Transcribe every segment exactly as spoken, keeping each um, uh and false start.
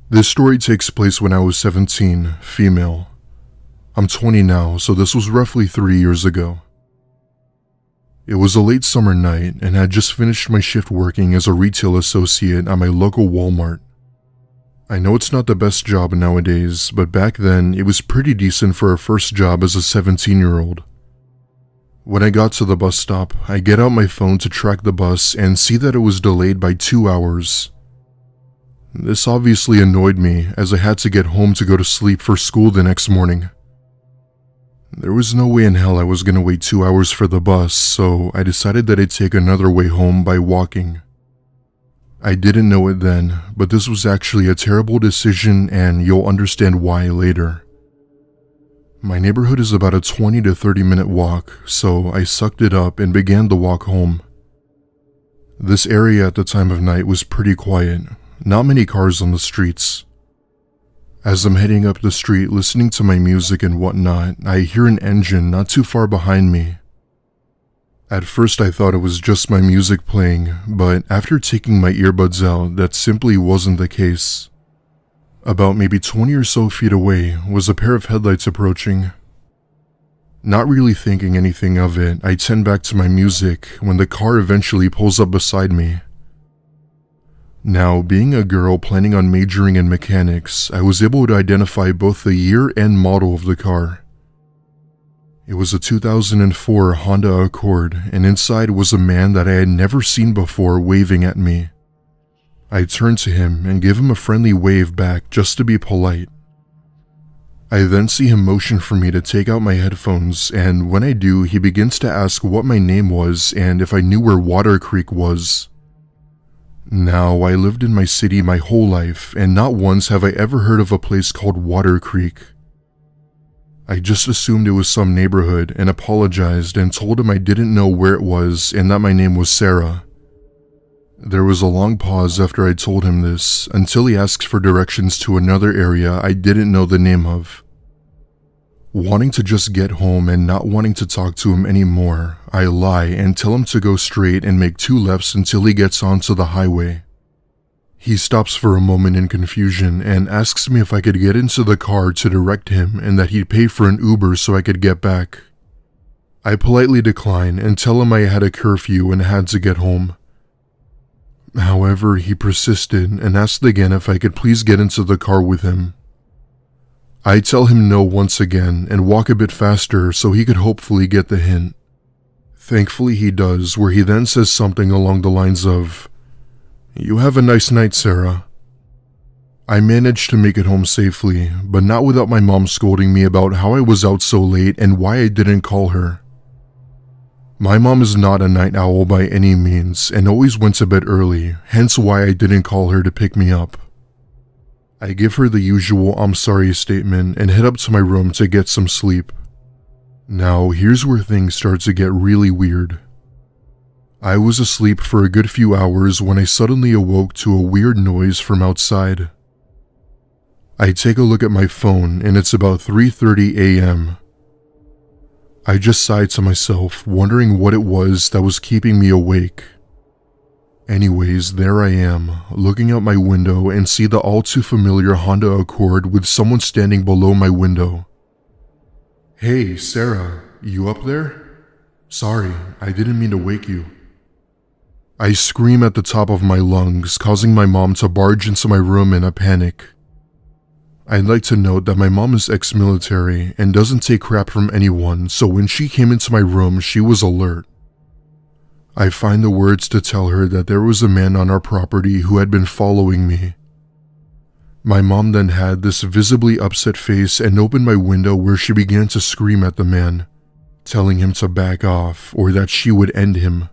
This story takes place when I was seventeen, female. I'm twenty now, so this was roughly three years ago. It was a late summer night and I had just finished my shift working as a retail associate at my local Walmart. I know it's not the best job nowadays, but back then it was pretty decent for a first job as a seventeen-year-old. When I got to the bus stop, I get out my phone to track the bus and see that it was delayed by two hours. This obviously annoyed me as I had to get home to go to sleep for school the next morning. There was no way in hell I was going to wait two hours for the bus, so I decided that I'd take another way home by walking. I didn't know it then, but this was actually a terrible decision and you'll understand why later. My neighborhood is about a twenty to thirty minute walk, so I sucked it up and began the walk home. This area at the time of night was pretty quiet, not many cars on the streets. As I'm heading up the street listening to my music and whatnot, I hear an engine not too far behind me. At first I thought it was just my music playing, but after taking my earbuds out, that simply wasn't the case. About maybe twenty or so feet away was a pair of headlights approaching. Not really thinking anything of it, I tend back to my music when the car eventually pulls up beside me. Now, being a girl planning on majoring in mechanics, I was able to identify both the year and model of the car. It was a two thousand four Honda Accord, and inside was a man that I had never seen before waving at me. I turned to him and gave him a friendly wave back just to be polite. I then see him motion for me to take out my headphones, and when I do, he begins to ask what my name was and if I knew where Water Creek was. Now, I lived in my city my whole life, and not once have I ever heard of a place called Water Creek. I just assumed it was some neighborhood and apologized and told him I didn't know where it was and that my name was Sarah. There was a long pause after I told him this, until he asked for directions to another area I didn't know the name of. Wanting to just get home and not wanting to talk to him anymore, I lie and tell him to go straight and make two lefts until he gets onto the highway. He stops for a moment in confusion and asks me if I could get into the car to direct him and that he'd pay for an Uber so I could get back. I politely decline and tell him I had a curfew and had to get home. However, he persisted and asked again if I could please get into the car with him. I tell him no once again and walk a bit faster so he could hopefully get the hint. Thankfully he does, where he then says something along the lines of, "You have a nice night, Sarah." I managed to make it home safely, but not without my mom scolding me about how I was out so late and why I didn't call her. My mom is not a night owl by any means and always went to bed early, hence why I didn't call her to pick me up. I give her the usual "I'm sorry" statement and head up to my room to get some sleep. Now, here's where things start to get really weird. I was asleep for a good few hours when I suddenly awoke to a weird noise from outside. I take a look at my phone and it's about three thirty a m I just sighed to myself, wondering what it was that was keeping me awake. Anyways, there I am, looking out my window and see the all too familiar Honda Accord with someone standing below my window. "Hey, Sarah, you up there? Sorry, I didn't mean to wake you." I scream at the top of my lungs, causing my mom to barge into my room in a panic. I'd like to note that my mom is ex-military and doesn't take crap from anyone, so when she came into my room, she was alert. I find the words to tell her that there was a man on our property who had been following me. My mom then had this visibly upset face and opened my window where she began to scream at the man, telling him to back off or that she would end him.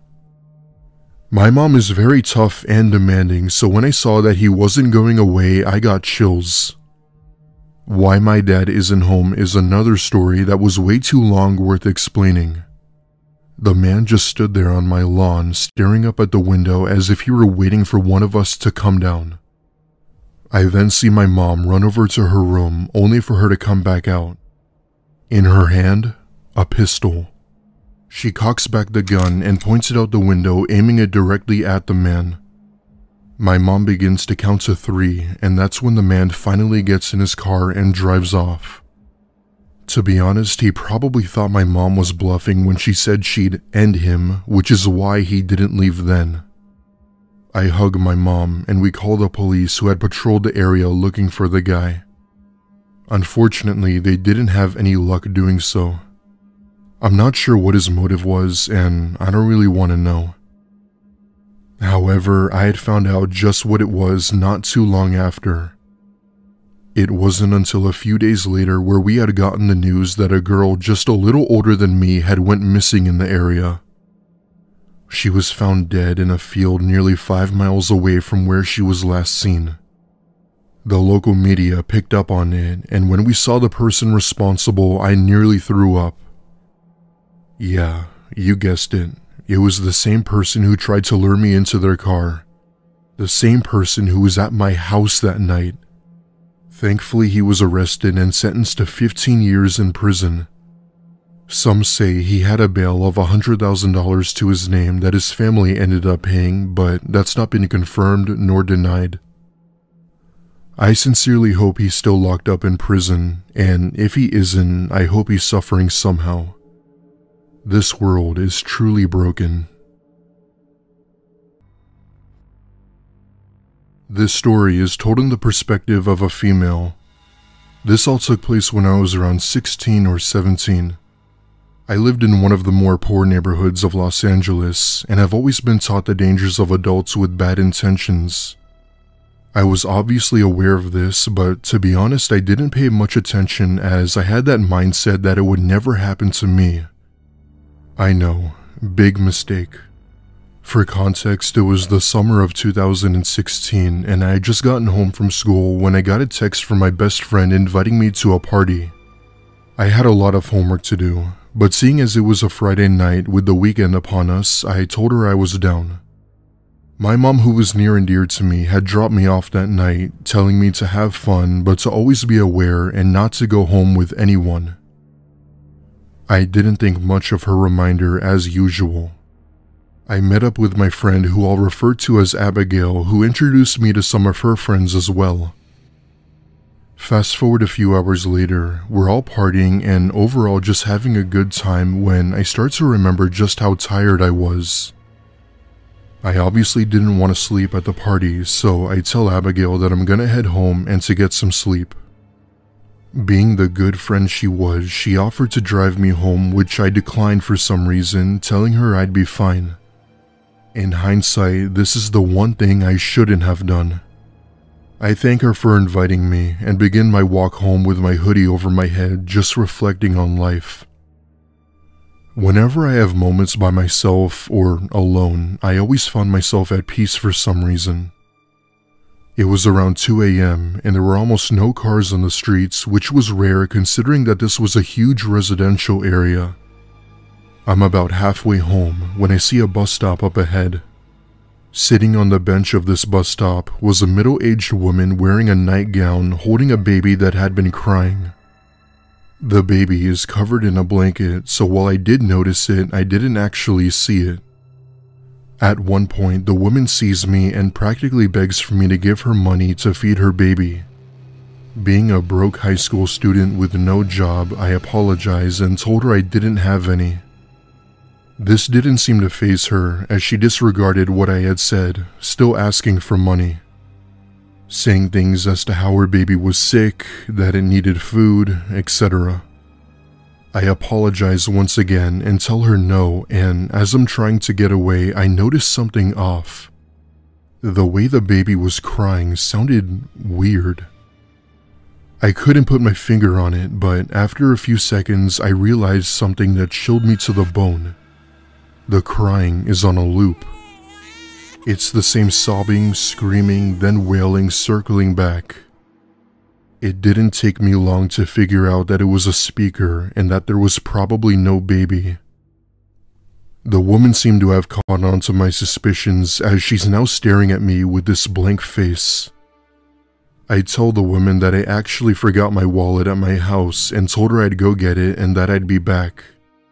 My mom is very tough and demanding, so when I saw that he wasn't going away, I got chills. Why my dad isn't home is another story that was way too long worth explaining. The man just stood there on my lawn, staring up at the window as if he were waiting for one of us to come down. I then see my mom run over to her room, only for her to come back out. In her hand, a pistol. She cocks back the gun and points it out the window, aiming it directly at the man. My mom begins to count to three, and that's when the man finally gets in his car and drives off. To be honest, he probably thought my mom was bluffing when she said she'd end him, which is why he didn't leave then. I hug my mom, and we call the police who had patrolled the area looking for the guy. Unfortunately, they didn't have any luck doing so. I'm not sure what his motive was, and I don't really want to know. However, I had found out just what it was not too long after. It wasn't until a few days later where we had gotten the news that a girl just a little older than me had went missing in the area. She was found dead in a field nearly five miles away from where she was last seen. The local media picked up on it, and when we saw the person responsible, I nearly threw up. Yeah, you guessed it. It was the same person who tried to lure me into their car. The same person who was at my house that night. Thankfully, he was arrested and sentenced to fifteen years in prison. Some say he had a bail of one hundred thousand dollars to his name that his family ended up paying, but that's not been confirmed nor denied. I sincerely hope he's still locked up in prison, and if he isn't, I hope he's suffering somehow. This world is truly broken. This story is told in the perspective of a female. This all took place when I was around sixteen or seventeen. I lived in one of the more poor neighborhoods of Los Angeles, and have always been taught the dangers of adults with bad intentions. I was obviously aware of this, but to be honest, I didn't pay much attention as I had that mindset that it would never happen to me. I know, big mistake. For context, it was the summer of two thousand sixteen, and I had just gotten home from school when I got a text from my best friend inviting me to a party. I had a lot of homework to do, but seeing as it was a Friday night with the weekend upon us, I told her I was down. My mom, who was near and dear to me, had dropped me off that night, telling me to have fun but to always be aware and not to go home with anyone. I didn't think much of her reminder as usual. I met up with my friend, who I'll refer to as Abigail, who introduced me to some of her friends as well. Fast forward a few hours later, we're all partying and overall just having a good time when I start to remember just how tired I was. I obviously didn't want to sleep at the party, so I tell Abigail that I'm gonna head home and to get some sleep. Being the good friend she was, she offered to drive me home, which I declined for some reason, telling her I'd be fine. In hindsight, this is the one thing I shouldn't have done. I thank her for inviting me and begin my walk home with my hoodie over my head, just reflecting on life. Whenever I have moments by myself or alone, I always found myself at peace for some reason. It was around two a m and there were almost no cars on the streets, which was rare considering that this was a huge residential area. I'm about halfway home when I see a bus stop up ahead. Sitting on the bench of this bus stop was a middle-aged woman wearing a nightgown holding a baby that had been crying. The baby is covered in a blanket, so while I did notice it, I didn't actually see it. At one point, the woman sees me and practically begs for me to give her money to feed her baby. Being a broke high school student with no job, I apologized and told her I didn't have any. This didn't seem to faze her, as she disregarded what I had said, still asking for money. Saying things as to how her baby was sick, that it needed food, et cetera. I apologize once again and tell her no, and as I'm trying to get away, I notice something off. The way the baby was crying sounded weird. I couldn't put my finger on it, but after a few seconds, I realized something that chilled me to the bone. The crying is on a loop. It's the same sobbing, screaming, then wailing circling back. It didn't take me long to figure out that it was a speaker and that there was probably no baby. The woman seemed to have caught on to my suspicions as she's now staring at me with this blank face. I told the woman that I actually forgot my wallet at my house and told her I'd go get it and that I'd be back.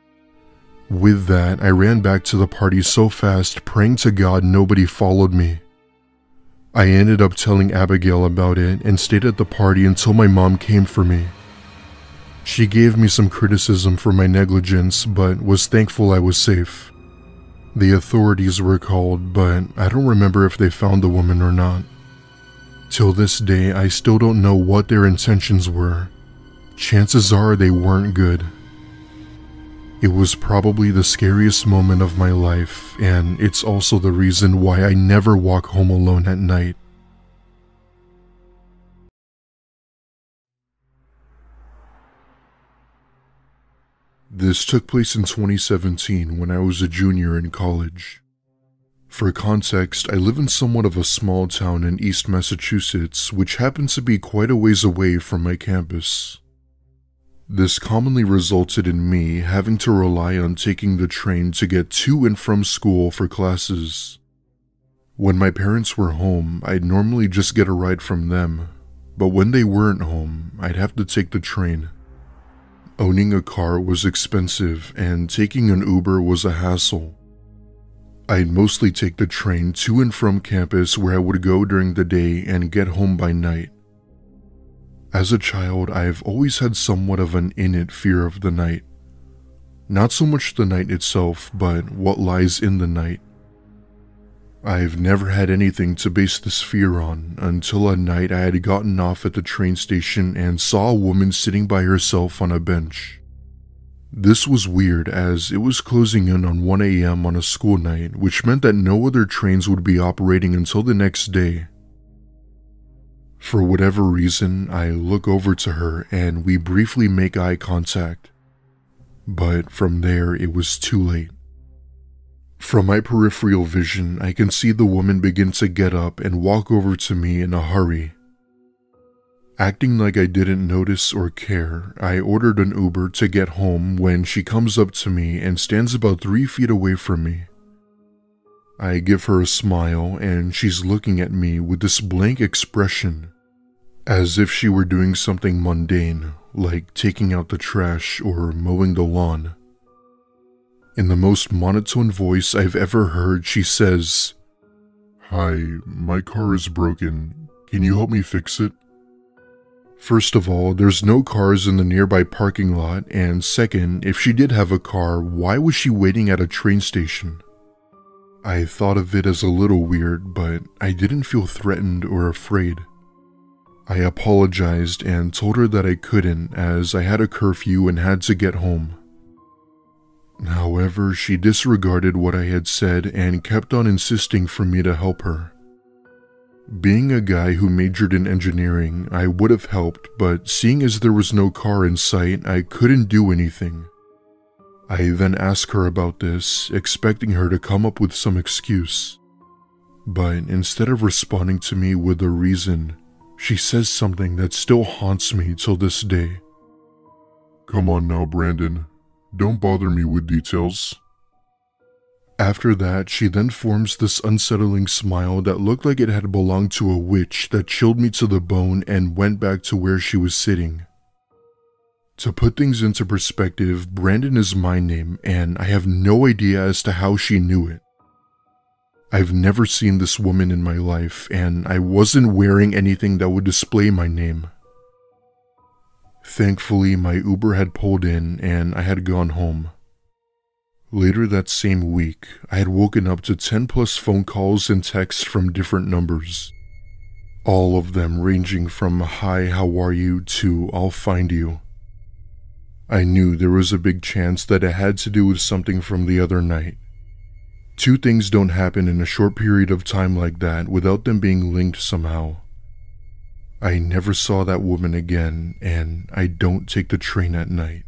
With that, I ran back to the party so fast, praying to God nobody followed me. I ended up telling Abigail about it and stayed at the party until my mom came for me. She gave me some criticism for my negligence, but was thankful I was safe. The authorities were called, but I don't remember if they found the woman or not. Till this day, I still don't know what their intentions were. Chances are they weren't good. It was probably the scariest moment of my life, and it's also the reason why I never walk home alone at night. This took place in twenty seventeen when I was a junior in college. For context, I live in somewhat of a small town in East Massachusetts, which happens to be quite a ways away from my campus. This commonly resulted in me having to rely on taking the train to get to and from school for classes. When my parents were home, I'd normally just get a ride from them, but when they weren't home, I'd have to take the train. Owning a car was expensive, and taking an Uber was a hassle. I'd mostly take the train to and from campus where I would go during the day and get home by night. As a child, I've always had somewhat of an innate fear of the night. Not so much the night itself, but what lies in the night. I've never had anything to base this fear on until a night I had gotten off at the train station and saw a woman sitting by herself on a bench. This was weird as it was closing in on one a m on a school night, which meant that no other trains would be operating until the next day. For whatever reason, I look over to her and we briefly make eye contact. But from there, it was too late. From my peripheral vision, I can see the woman begin to get up and walk over to me in a hurry. Acting like I didn't notice or care, I ordered an Uber to get home when she comes up to me and stands about three feet away from me. I give her a smile and she's looking at me with this blank expression, as if she were doing something mundane, like taking out the trash or mowing the lawn. In the most monotone voice I've ever heard, she says, "Hi, my car is broken. Can you help me fix it?" First of all, there's no cars in the nearby parking lot, and second, if she did have a car, why was she waiting at a train station? I thought of it as a little weird, but I didn't feel threatened or afraid. I apologized and told her that I couldn't as I had a curfew and had to get home. However, she disregarded what I had said and kept on insisting for me to help her. Being a guy who majored in engineering, I would have helped, but seeing as there was no car in sight, I couldn't do anything. I then asked her about this, expecting her to come up with some excuse. But instead of responding to me with a reason, she says something that still haunts me till this day. "Come on now, Brandon. Don't bother me with details." After that, she then forms this unsettling smile that looked like it had belonged to a witch that chilled me to the bone and went back to where she was sitting. To put things into perspective, Brandon is my name, and I have no idea as to how she knew it. I've never seen this woman in my life, and I wasn't wearing anything that would display my name. Thankfully, my Uber had pulled in and I had gone home. Later that same week, I had woken up to ten plus phone calls and texts from different numbers. All of them ranging from "Hi, how are you?" to "I'll find you." I knew there was a big chance that it had to do with something from the other night. Two things don't happen in a short period of time like that without them being linked somehow. I never saw that woman again, and I don't take the train at night.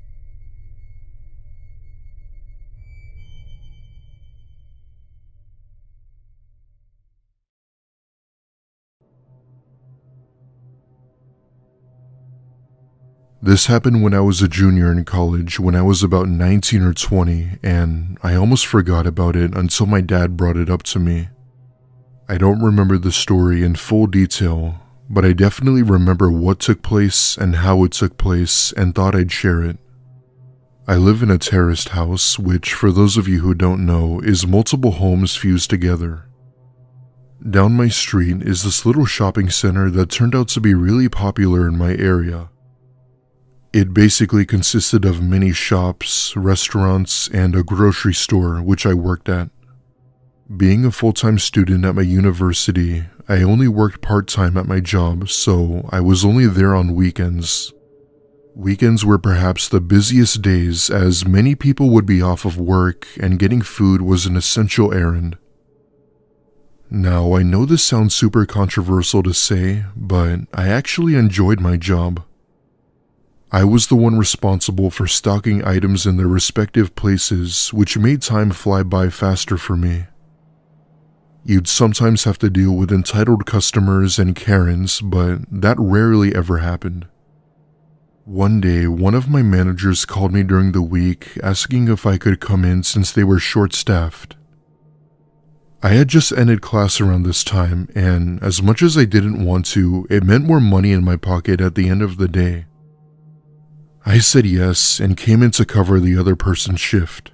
This happened when I was a junior in college when I was about nineteen or twenty, and I almost forgot about it until my dad brought it up to me. I don't remember the story in full detail, but I definitely remember what took place and how it took place and thought I'd share it. I live in a terraced house, which for those of you who don't know, is multiple homes fused together. Down my street is this little shopping center that turned out to be really popular in my area. It basically consisted of many shops, restaurants, and a grocery store, which I worked at. Being a full-time student at my university, I only worked part-time at my job, so I was only there on weekends. Weekends were perhaps the busiest days, as many people would be off of work and getting food was an essential errand. Now, I know this sounds super controversial to say, but I actually enjoyed my job. I was the one responsible for stocking items in their respective places, which made time fly by faster for me. You'd sometimes have to deal with entitled customers and Karens, but that rarely ever happened. One day, one of my managers called me during the week asking if I could come in since they were short-staffed. I had just ended class around this time, and as much as I didn't want to, it meant more money in my pocket at the end of the day. I said yes and came in to cover the other person's shift.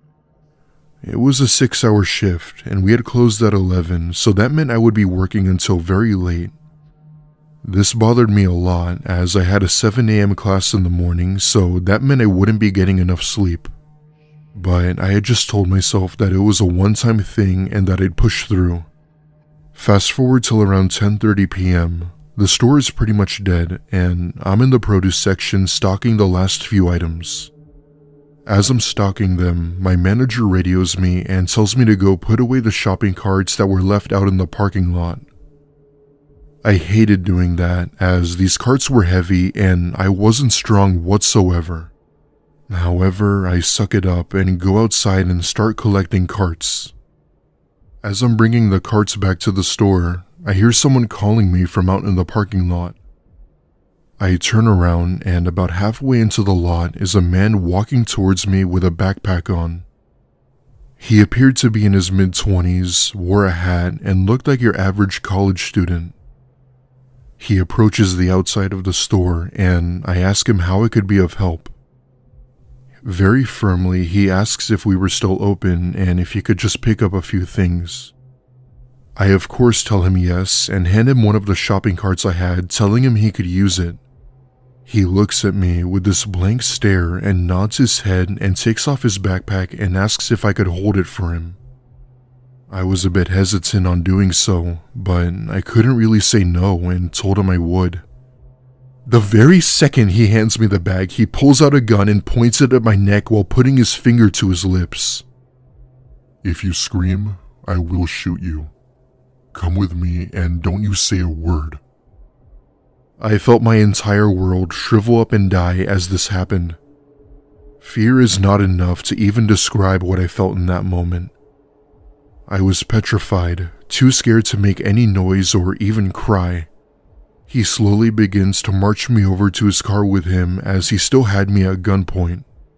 It was a six-hour shift, and we had closed at eleven, so that meant I would be working until very late. This bothered me a lot, as I had a seven a m class in the morning, so that meant I wouldn't be getting enough sleep. But I had just told myself that it was a one-time thing and that I'd push through. Fast forward till around ten thirty p m, the store is pretty much dead, and I'm in the produce section stocking the last few items. As I'm stocking them, my manager radios me and tells me to go put away the shopping carts that were left out in the parking lot. I hated doing that, as these carts were heavy and I wasn't strong whatsoever. However, I suck it up and go outside and start collecting carts. As I'm bringing the carts back to the store, I hear someone calling me from out in the parking lot. I turn around, and about halfway into the lot is a man walking towards me with a backpack on. He appeared to be in his mid-twenties, wore a hat, and looked like your average college student. He approaches the outside of the store, and I ask him how I could be of help. Very firmly, he asks if we were still open and if he could just pick up a few things. I of course tell him yes and hand him one of the shopping carts I had, telling him he could use it. He looks at me with this blank stare and nods his head and takes off his backpack and asks if I could hold it for him. I was a bit hesitant on doing so, but I couldn't really say no and told him I would. The very second he hands me the bag, he pulls out a gun and points it at my neck while putting his finger to his lips. "If you scream, I will shoot you. Come with me and don't you say a word." I felt my entire world shrivel up and die as this happened. Fear is not enough to even describe what I felt in that moment. I was petrified, too scared to make any noise or even cry. He slowly begins to march me over to his car with him as he still had me at gunpoint.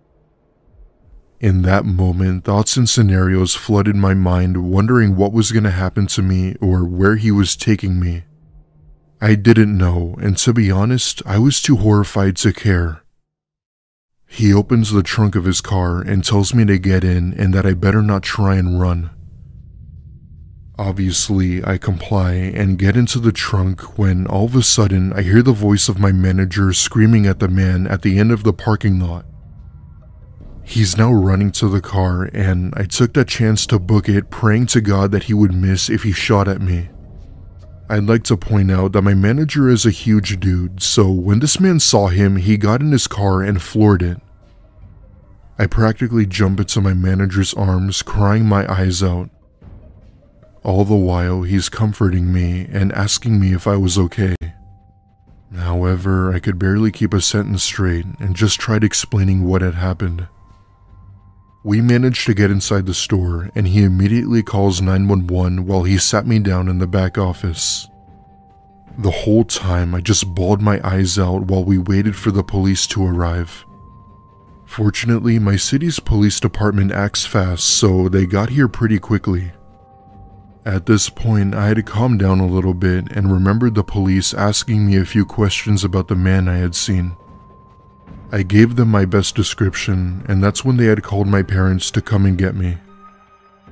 In that moment, thoughts and scenarios flooded my mind, wondering what was going to happen to me or where he was taking me. I didn't know, and to be honest, I was too horrified to care. He opens the trunk of his car and tells me to get in and that I better not try and run. Obviously, I comply and get into the trunk when all of a sudden I hear the voice of my manager screaming at the man at the end of the parking lot. He's now running to the car, and I took that chance to book it, praying to God that he would miss if he shot at me. I'd like to point out that my manager is a huge dude, so when this man saw him, he got in his car and floored it. I practically jump into my manager's arms, crying my eyes out. All the while, he's comforting me and asking me if I was okay. However, I could barely keep a sentence straight and just tried explaining what had happened. We managed to get inside the store, and he immediately calls nine one one while he sat me down in the back office. The whole time, I just bawled my eyes out while we waited for the police to arrive. Fortunately, my city's police department acts fast, so they got here pretty quickly. At this point, I had calmed down a little bit and remembered the police asking me a few questions about the man I had seen. I gave them my best description, and that's when they had called my parents to come and get me.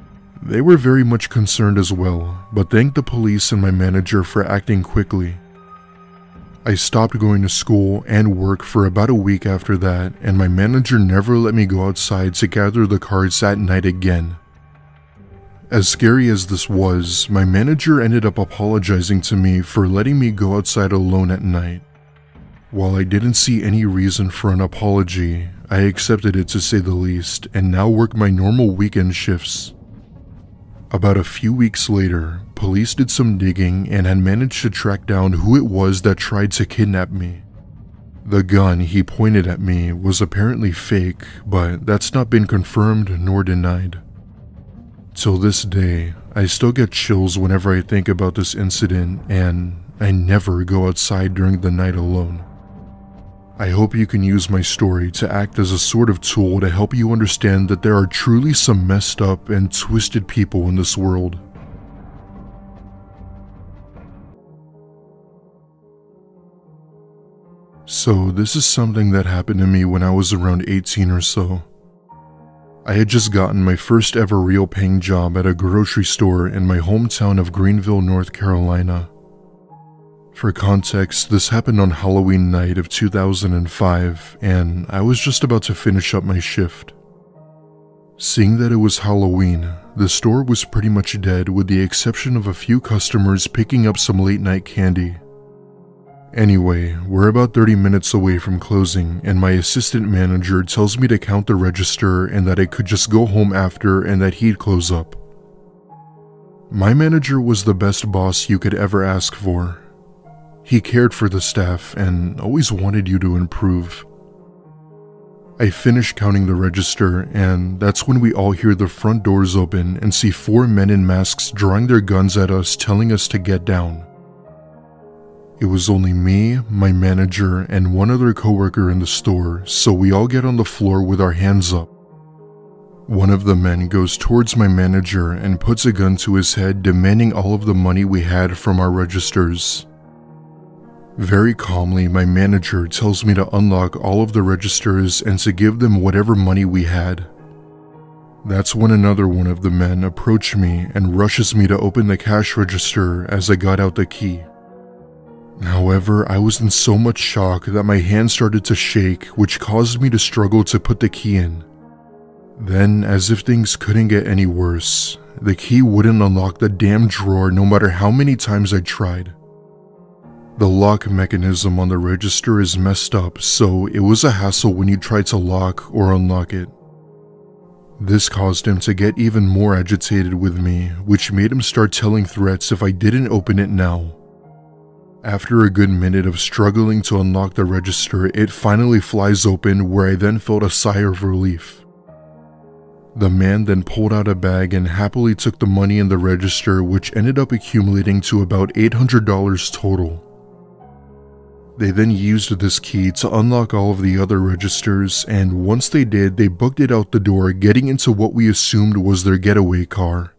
They were very much concerned as well, but thanked the police and my manager for acting quickly. I stopped going to school and work for about a week after that, and my manager never let me go outside to gather the cards at night again. As scary as this was, my manager ended up apologizing to me for letting me go outside alone at night. While I didn't see any reason for an apology, I accepted it to say the least, and now work my normal weekend shifts. About a few weeks later, police did some digging and had managed to track down who it was that tried to kidnap me. The gun he pointed at me was apparently fake, but that's not been confirmed nor denied. Till this day, I still get chills whenever I think about this incident, and I never go outside during the night alone. I hope you can use my story to act as a sort of tool to help you understand that there are truly some messed up and twisted people in this world. So this is something that happened to me when I was around eighteen or so. I had just gotten my first ever real paying job at a grocery store in my hometown of Greenville, North Carolina. For context, this happened on Halloween night of two thousand five, and I was just about to finish up my shift. Seeing that it was Halloween, the store was pretty much dead with the exception of a few customers picking up some late night candy. Anyway, we're about thirty minutes away from closing, and my assistant manager tells me to count the register and that I could just go home after and that he'd close up. My manager was the best boss you could ever ask for. He cared for the staff and always wanted you to improve. I finish counting the register, and that's when we all hear the front doors open and see four men in masks drawing their guns at us, telling us to get down. It was only me, my manager, and one other coworker in the store, so we all get on the floor with our hands up. One of the men goes towards my manager and puts a gun to his head, demanding all of the money we had from our registers. Very calmly, my manager tells me to unlock all of the registers and to give them whatever money we had. That's when another one of the men approached me and rushes me to open the cash register as I got out the key. However, I was in so much shock that my hand started to shake, which caused me to struggle to put the key in. Then, as if things couldn't get any worse, the key wouldn't unlock the damn drawer no matter how many times I tried. The lock mechanism on the register is messed up, so it was a hassle when you tried to lock or unlock it. This caused him to get even more agitated with me, which made him start telling threats if I didn't open it now. After a good minute of struggling to unlock the register, it finally flies open, where I then felt a sigh of relief. The man then pulled out a bag and happily took the money in the register, which ended up accumulating to about eight hundred dollars total. They then used this key to unlock all of the other registers, and once they did, they booked it out the door, getting into what we assumed was their getaway car.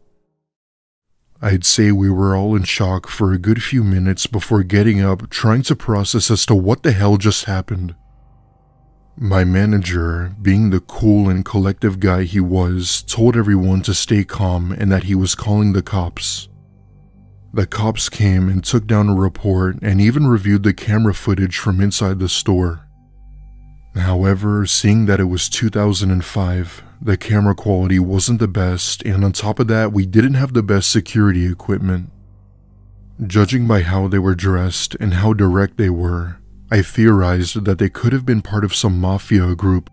I'd say we were all in shock for a good few minutes before getting up, trying to process as to what the hell just happened. My manager, being the cool and collective guy he was, told everyone to stay calm and that he was calling the cops. The cops came and took down a report and even reviewed the camera footage from inside the store. However, seeing that it was two thousand five, the camera quality wasn't the best, and on top of that, we didn't have the best security equipment. Judging by how they were dressed and how direct they were, I theorized that they could have been part of some mafia group.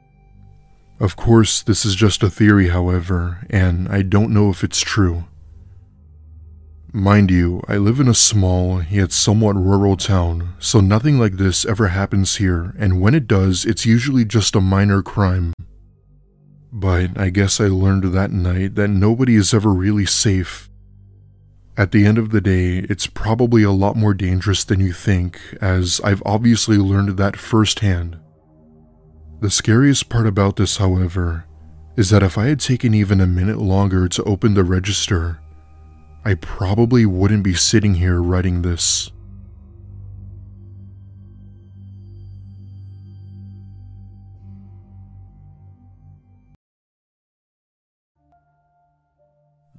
Of course, this is just a theory, however, and I don't know if it's true. Mind you, I live in a small, yet somewhat rural town, so nothing like this ever happens here, and when it does, it's usually just a minor crime. But I guess I learned that night that nobody is ever really safe. At the end of the day, it's probably a lot more dangerous than you think, as I've obviously learned that firsthand. The scariest part about this, however, is that if I had taken even a minute longer to open the register, I probably wouldn't be sitting here writing this.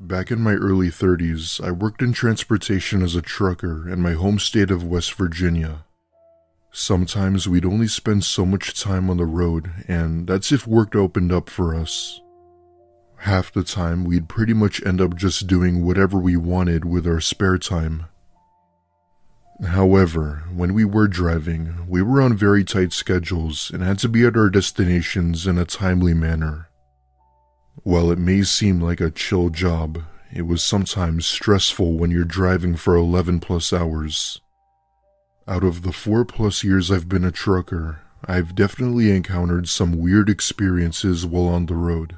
Back in my early thirties, I worked in transportation as a trucker in my home state of West Virginia. Sometimes we'd only spend so much time on the road, and that's if work opened up for us. Half the time, we'd pretty much end up just doing whatever we wanted with our spare time. However, when we were driving, we were on very tight schedules and had to be at our destinations in a timely manner. While it may seem like a chill job, it was sometimes stressful when you're driving for eleven plus hours. Out of the four plus years I've been a trucker, I've definitely encountered some weird experiences while on the road.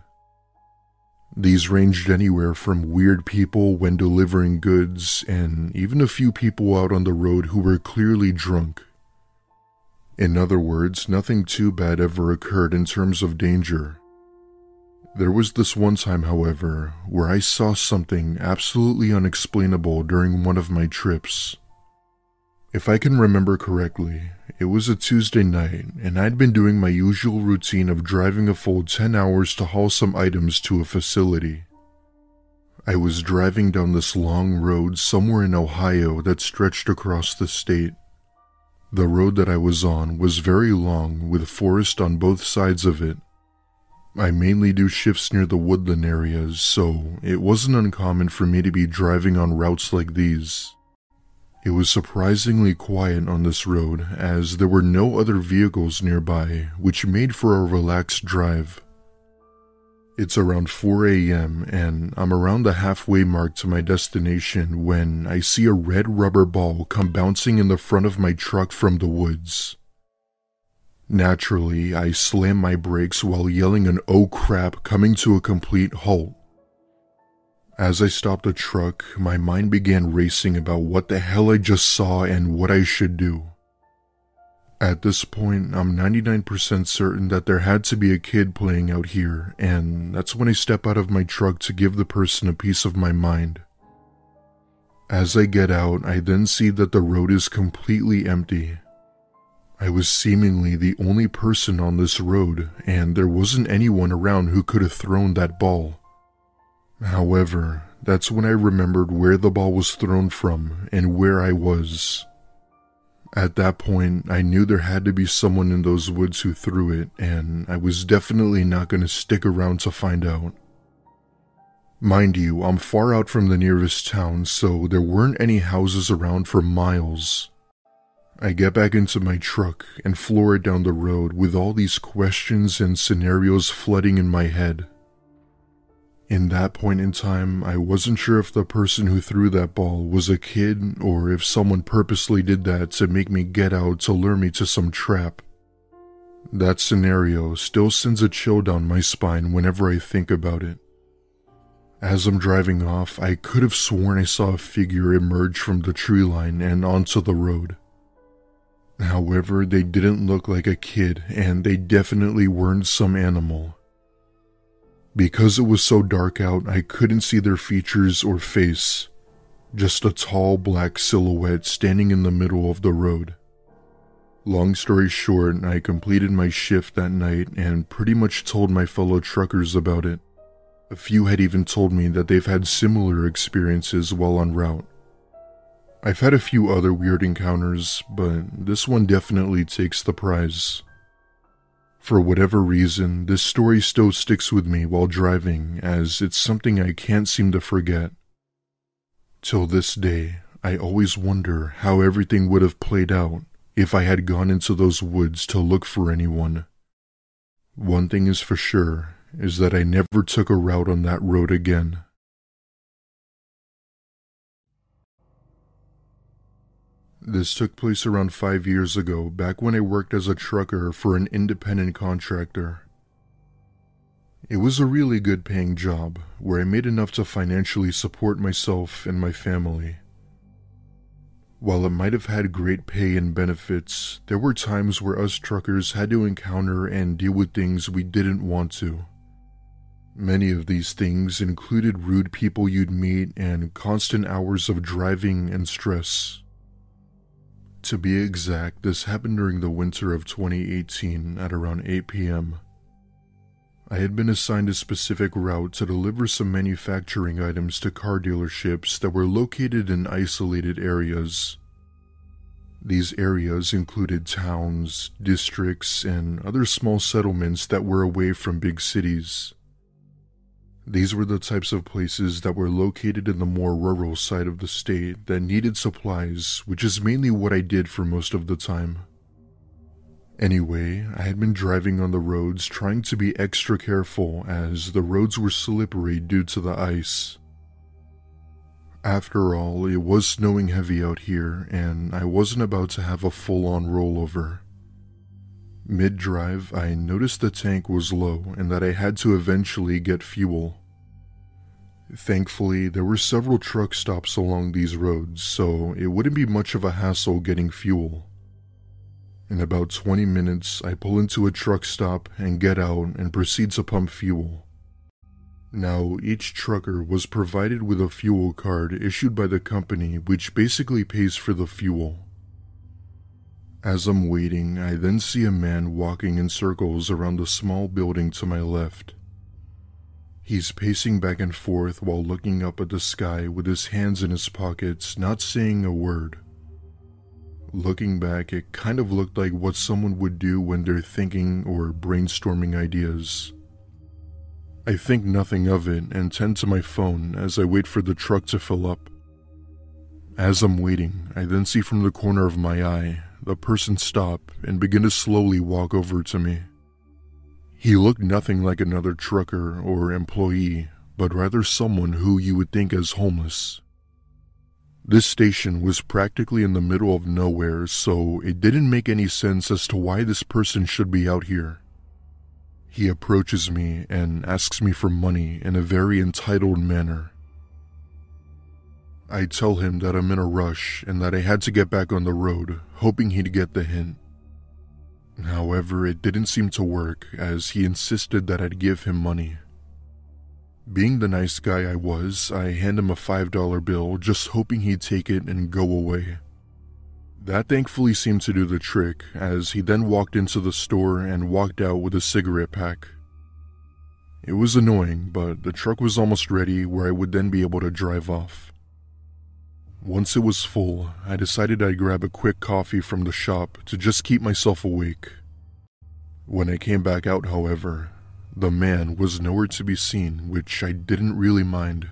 These ranged anywhere from weird people when delivering goods, and even a few people out on the road who were clearly drunk. In other words, nothing too bad ever occurred in terms of danger. There was this one time, however, where I saw something absolutely unexplainable during one of my trips. If I can remember correctly, it was a Tuesday night, and I'd been doing my usual routine of driving a full ten hours to haul some items to a facility. I was driving down this long road somewhere in Ohio that stretched across the state. The road that I was on was very long, with forest on both sides of it. I mainly do shifts near the woodland areas, so it wasn't uncommon for me to be driving on routes like these. It was surprisingly quiet on this road, as there were no other vehicles nearby, which made for a relaxed drive. It's around four a.m. and I'm around the halfway mark to my destination when I see a red rubber ball come bouncing in the front of my truck from the woods. Naturally, I slam my brakes while yelling an "oh crap" coming to a complete halt. As I stopped the truck, my mind began racing about what the hell I just saw and what I should do. At this point, I'm ninety-nine percent certain that there had to be a kid playing out here, and that's when I step out of my truck to give the person a piece of my mind. As I get out, I then see that the road is completely empty. I was seemingly the only person on this road, and there wasn't anyone around who could have thrown that ball. However, that's when I remembered where the ball was thrown from and where I was. At that point, I knew there had to be someone in those woods who threw it, and I was definitely not going to stick around to find out. Mind you, I'm far out from the nearest town, so there weren't any houses around for miles. I get back into my truck and floor it down the road with all these questions and scenarios flooding in my head. In that point in time, I wasn't sure if the person who threw that ball was a kid or if someone purposely did that to make me get out to lure me to some trap. That scenario still sends a chill down my spine whenever I think about it. As I'm driving off, I could have sworn I saw a figure emerge from the tree line and onto the road. However, they didn't look like a kid, and they definitely weren't some animal. Because it was so dark out, I couldn't see their features or face, just a tall black silhouette standing in the middle of the road. Long story short, I completed my shift that night and pretty much told my fellow truckers about it. A few had even told me that they've had similar experiences while en route. I've had a few other weird encounters, but this one definitely takes the prize. For whatever reason, this story still sticks with me while driving, as it's something I can't seem to forget. Till this day, I always wonder how everything would have played out if I had gone into those woods to look for anyone. One thing is for sure, is that I never took a route on that road again. This took place around five years ago, back when I worked as a trucker for an independent contractor. It was a really good paying job, where I made enough to financially support myself and my family. While it might have had great pay and benefits, there were times where us truckers had to encounter and deal with things we didn't want to. Many of these things included rude people you'd meet and constant hours of driving and stress. To be exact, this happened during the winter of twenty eighteen at around eight p.m. I had been assigned a specific route to deliver some manufacturing items to car dealerships that were located in isolated areas. These areas included towns, districts, and other small settlements that were away from big cities. These were the types of places that were located in the more rural side of the state that needed supplies, which is mainly what I did for most of the time. Anyway, I had been driving on the roads trying to be extra careful as the roads were slippery due to the ice. After all, it was snowing heavy out here, and I wasn't about to have a full-on rollover. Mid-drive, I noticed the tank was low and that I had to eventually get fuel. Thankfully, there were several truck stops along these roads, so it wouldn't be much of a hassle getting fuel. In about twenty minutes, I pull into a truck stop and get out and proceed to pump fuel. Now, each trucker was provided with a fuel card issued by the company, which basically pays for the fuel. As I'm waiting, I then see a man walking in circles around the small building to my left. He's pacing back and forth while looking up at the sky with his hands in his pockets, not saying a word. Looking back, it kind of looked like what someone would do when they're thinking or brainstorming ideas. I think nothing of it and tend to my phone as I wait for the truck to fill up. As I'm waiting, I then see from the corner of my eye the person stop and begin to slowly walk over to me. He looked nothing like another trucker or employee, but rather someone who you would think as homeless. This station was practically in the middle of nowhere, so it didn't make any sense as to why this person should be out here. He approaches me and asks me for money in a very entitled manner. I tell him that I'm in a rush and that I had to get back on the road, hoping he'd get the hint. However, it didn't seem to work as he insisted that I'd give him money. Being the nice guy I was, I hand him a five dollar bill, just hoping he'd take it and go away. That thankfully seemed to do the trick, as he then walked into the store and walked out with a cigarette pack. It was annoying, but the truck was almost ready where I would then be able to drive off. Once it was full, I decided I'd grab a quick coffee from the shop to just keep myself awake. When I came back out, however, the man was nowhere to be seen, which I didn't really mind.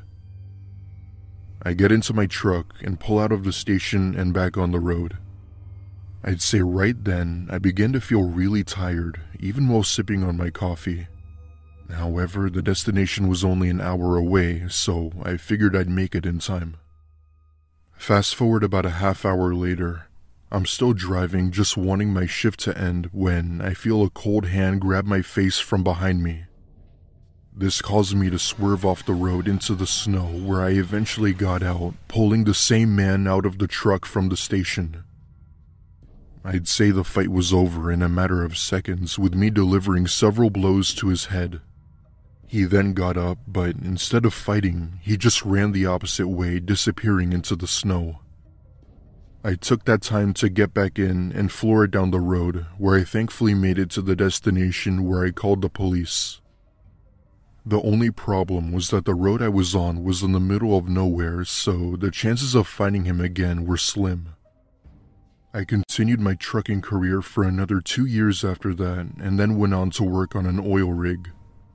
I get into my truck and pull out of the station and back on the road. I'd say right then I began to feel really tired, even while sipping on my coffee. However, the destination was only an hour away, so I figured I'd make it in time. Fast forward about a half hour later, I'm still driving, just wanting my shift to end when I feel a cold hand grab my face from behind me. This caused me to swerve off the road into the snow, where I eventually got out, pulling the same man out of the truck from the station. I'd say the fight was over in a matter of seconds, with me delivering several blows to his head. He then got up, but instead of fighting, he just ran the opposite way, disappearing into the snow. I took that time to get back in and floor it down the road, where I thankfully made it to the destination where I called the police. The only problem was that the road I was on was in the middle of nowhere, so the chances of finding him again were slim. I continued my trucking career for another two years after that, and then went on to work on an oil rig.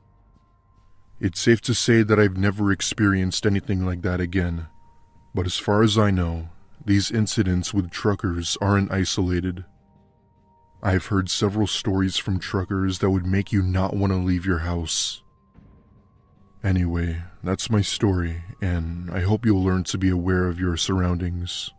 It's safe to say that I've never experienced anything like that again, but as far as I know, these incidents with truckers aren't isolated. I've heard several stories from truckers that would make you not want to leave your house. Anyway, that's my story, and I hope you'll learn to be aware of your surroundings.